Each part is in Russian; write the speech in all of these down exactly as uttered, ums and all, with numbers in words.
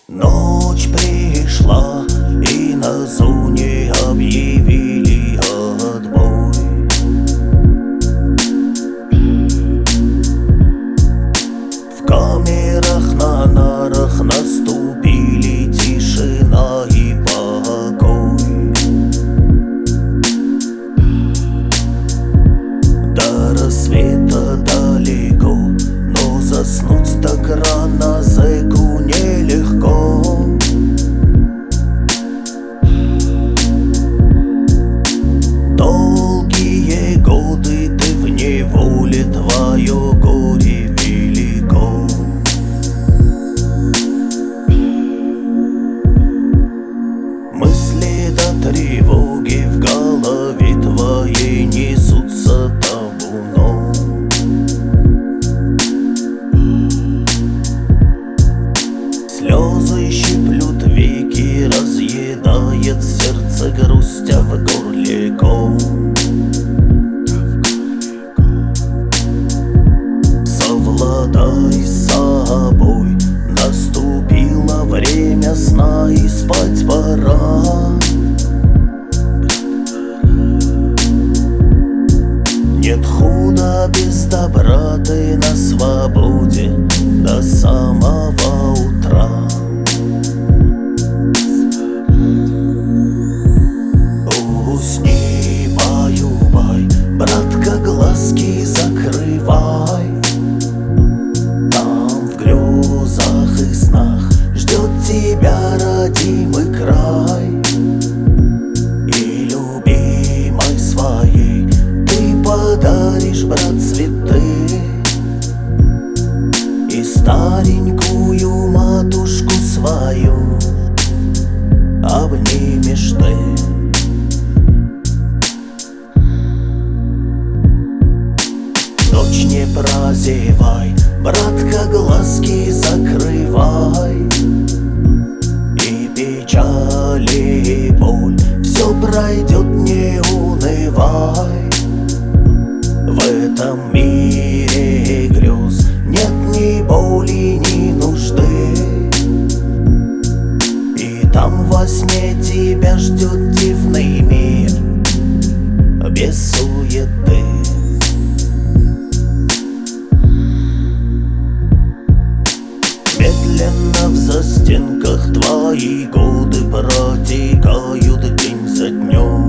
Ночь пришла, и на зоне объявили отбой. В камерах на нарах наступили тишина и покой. До рассвета далеко, но заснуть так рано зэку нелегко. Долгие годы ты в неволе, твое горе велико. Мысли до тревоги в голове твоей несутся табуном. Слезы щиплют веки, разъедает сердце грусть, а в горле ком. Совладай с собой, наступило время сна, и спать пора. Нет худа без добра, ты на свободе до самого утра. Усни, баю-бай, братка, глазки закрывай. Там в грезах и снах ждет тебя родимый край. И любимой своей ты подаришь, брат, цветы и старенькую матушку свою обнимешь ты. Ночь не прозевай, братка, глазки закрывай. И печаль, и боль, все пройдет, не унывай. В этом мире грез нет ни боли, ни нужды. И там во сне тебя ждет дивный мир без суеты. Медленно в застенках твои годы протекают день за днем.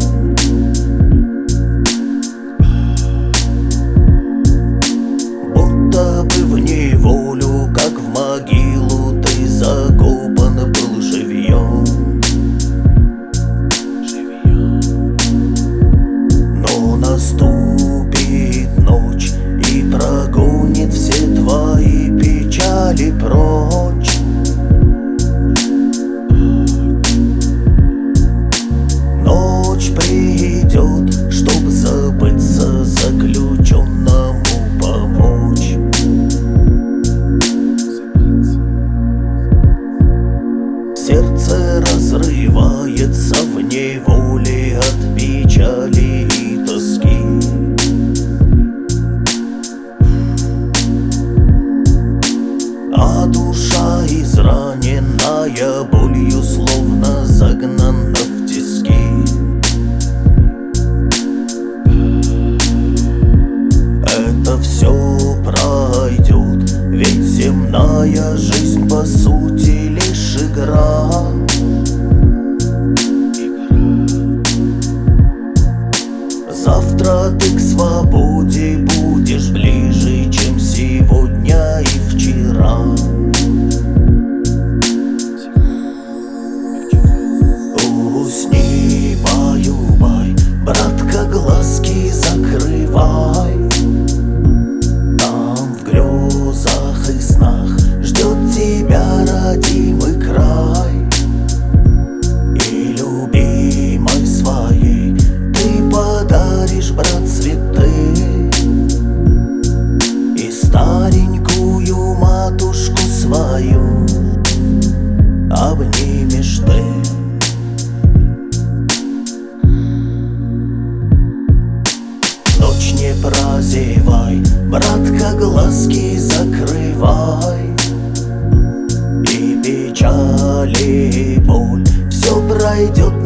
Будто бы в неволю, как в могилу, ты закопан был живьем. Но наступит ночь и прогонит все твои печали прочь. Ночь придет, чтоб забыться, заключенному помочь. Сердце разрывается в неволе от печали и тоски. А душа израненная болью словно загнана в тиски. Это все пройдет, ведь земная жизнь по сути лишь игра. Завтра ты к свободе будешь ближе, чем сегодня и вчера. Усни, баю-бай, братка, глазки закрывай. Там в грезах и снах ждет тебя родимый край. И любимой своей ты подаришь, брат, цветы и старенькую матушку свою обнимешь ты. Ночь не прозевай, братка, глазки закрывай. И печаль печали и боль. Все пройдет,